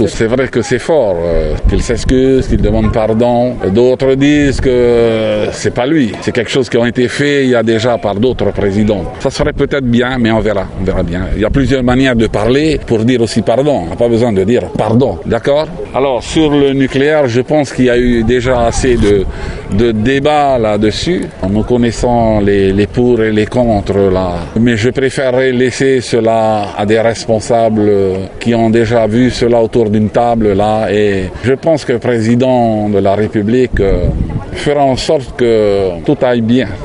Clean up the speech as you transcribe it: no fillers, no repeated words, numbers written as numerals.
C'est vrai que c'est fort, qu'il s'excuse, qu'il demande pardon. D'autres disent que c'est pas lui. C'est quelque chose qui a été fait il y a déjà par d'autres présidents. Ça serait peut-être bien, mais on verra bien. Il y a plusieurs manières de parler pour dire aussi pardon. On n'a pas besoin de dire pardon, d'accord? Alors, sur le nucléaire, je pense qu'il y a eu déjà assez de débats là-dessus. Nous connaissons les pour et les contre là. Mais je préférerais laisser cela à des responsables qui ont déjà vu cela autour d'une table là. Et je pense que le président de la République fera en sorte que tout aille bien.